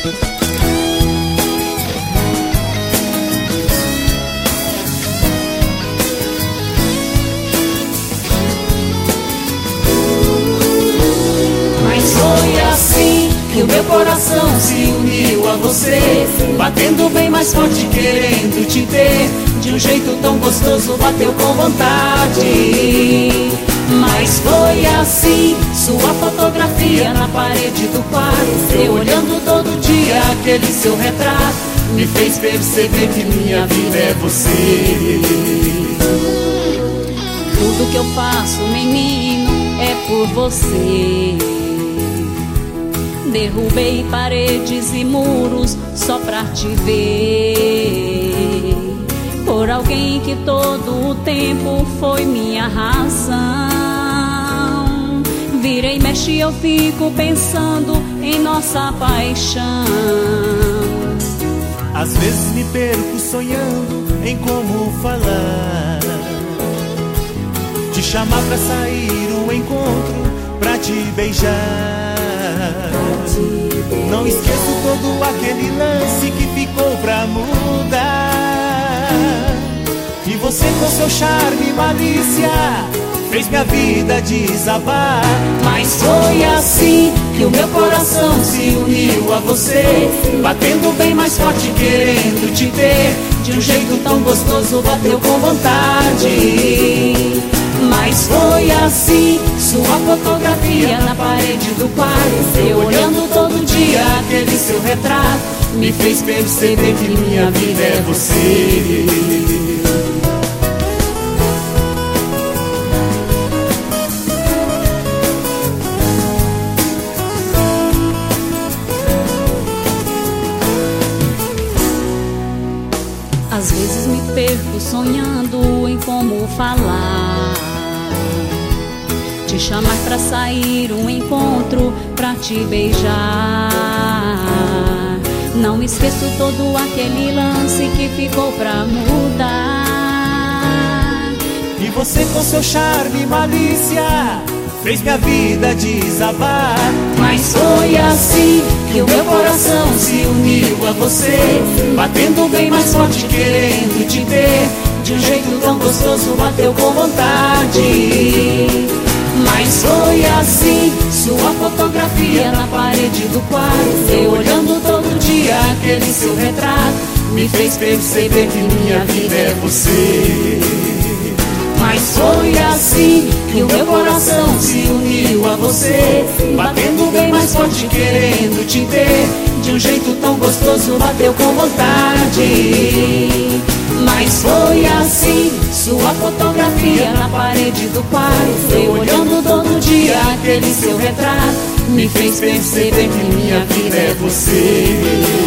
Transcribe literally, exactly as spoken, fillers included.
E o meu coração se uniu a você, batendo bem mais forte, querendo te ter. De um jeito tão gostoso, bateu com vontade. Mas foi assim, sua fotografia na parede do quarto, eu olhando todo dia aquele seu retrato, me fez perceber que minha vida é você. Tudo que eu faço, menino, é por você. Derrubei paredes e muros só pra te ver, por alguém que todo o tempo foi minha razão. Vira e mexe eu fico pensando em nossa paixão. Às vezes me perco sonhando em como falar, te chamar pra sair um encontro, pra te beijar. Não esqueço todo aquele lance que ficou pra mudar. E você com seu charme e malícia fez minha vida desabar. Mas foi assim que o meu coração se uniu a você, batendo bem mais forte, querendo te ter. De um jeito tão gostoso, bateu com vontade. Mas foi assim, sua fotografia na parede do quarto, eu olhando todo dia aquele seu retrato, me fez perceber que minha vida é você. Às vezes me perco sonhando em como falar, te chamar pra sair um encontro, pra te beijar. Não esqueço todo aquele lance que ficou pra mudar. E você com seu charme e malícia fez minha vida desabar. Mas foi assim que o meu coração se uniu a você, batendo bem mais forte, querendo te ter. De um jeito tão gostoso, bateu com vontade. Mas foi assim, sua fotografia na parede do quarto, eu olhando todo dia aquele seu retrato, me fez perceber que minha vida é você. Mas foi assim que o meu coração se uniu a você, batendo bem mais forte, querendo te ter. De um jeito tão gostoso, bateu com vontade. Mas foi assim, sua fotografia na parede do quarto, eu olhando todo dia aquele seu retrato, me fez perceber que minha vida é você.